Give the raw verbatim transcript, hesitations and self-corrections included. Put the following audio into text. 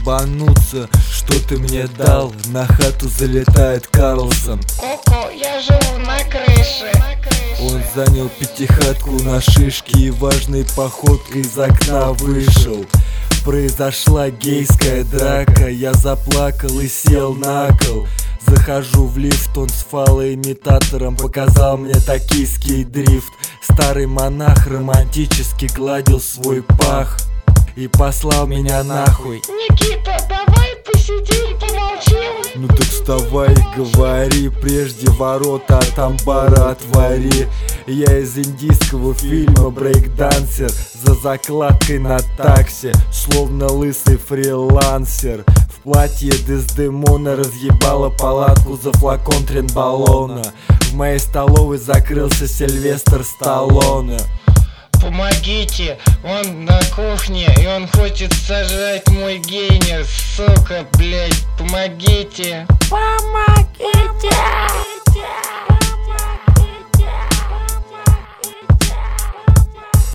ебануться. Что ты мне дал? На хату залетает Карлсон. Коко, я живу на крыше. Он занял пятихатку на шишке и важной походкой из окна вышел. Произошла гейская драка, я заплакал и сел на кол. Захожу в лифт, он с фалоимитатором показал мне токийский дрифт. Старый монах романтически гладил свой пах и послал меня нахуй. Никита, давай посидим, помолчим. Ну так вставай и говори, прежде ворота от амбара отвори. Я из индийского фильма брейкдансер, за закладкой на такси, словно лысый фрилансер. В платье Дездемона разъебала палатку за флакон тренбалона. В моей столовой закрылся Сильвестр Сталлоне. Помогите, он на кухне, и он хочет сожрать мой гейнер, сука, блять, помогите. Помогите!